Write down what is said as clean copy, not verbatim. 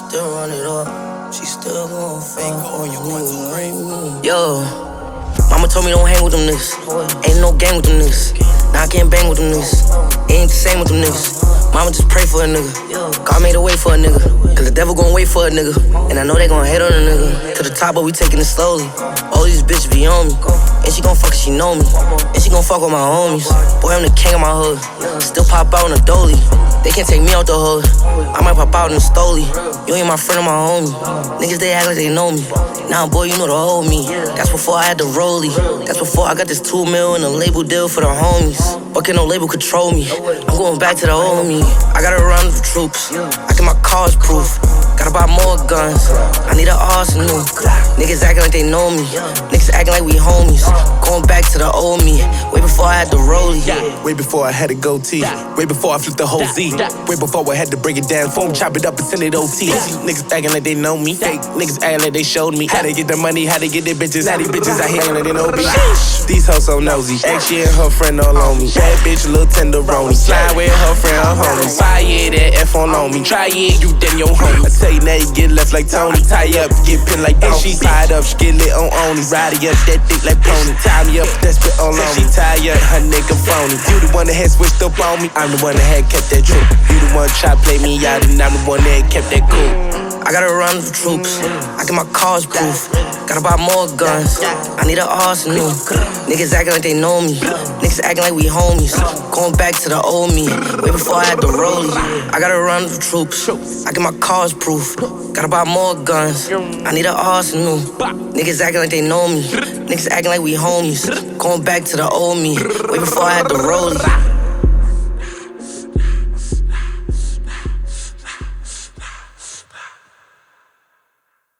still run it up. She still gon' fake on you. Yo, mama told me don't hang with them niggas. Ain't no gang with them niggas. Now I can't bang with them niggas. Ain't the same with them niggas. Mama just pray for a nigga. God made a way for a nigga. Cause the devil gon' wait for a nigga. And I know they gon' hate on a nigga. To the top, but we taking it slowly. All these bitches be on me. And she gon' fuck cause she know me. And she gon' fuck with my homies. Boy, I'm the king of my hood. Still pop out in the dolly. They can't take me out the hood. I might pop out in the stoley. You ain't my friend or my homie. Niggas, they act like they know me. Now, boy, you know the whole me. That's before I had the rollie. That's before I got this 2 mil and a label deal for the homies. But can no label control me? I'm going back to the old me. I gotta run with the troops. I get my cars proof. Gotta buy more guns. I need an arsenal. Niggas acting like they know me. Niggas acting like we homies. Going back to the old me. Way before I had the rollie. Way before I had a goatee. Way before I flipped the whole Z. Way before I had to break it down. Phone chop it up and send it OT. Niggas acting like they know me. Fake niggas acting like they showed me. How they get the money, how they get their bitches. How these bitches out here acting like they know me. These hoes so nosy. She and her friend all on me. Bad bitch, little tenderoni. Slide with her friend, her homie. Fire that F on me. Try it, you then your homie. I tell you now, you get left like Tony. Tie up, get pinned like Tony. She tied up, she get lit on Oni. Ride up, that dick like pony. Tie me up, that's spit all on me. She tired, her nigga phony. You the one that had switched up on me. I'm the one that had kept that true. You the one try to play me out, and I'm the one that kept that cool. I gotta run with the troops. I get my cars proof. Gotta buy more guns. I need an arsenal. Niggas acting like they know me. Niggas acting like we homies. Going back to the old me. Way before I had the rollie. I gotta run with the troops. I get my cars proof. Gotta buy more guns. I need an arsenal. Niggas acting like they know me. Niggas acting like we homies. Going back to the old me. Way before I had the rollie.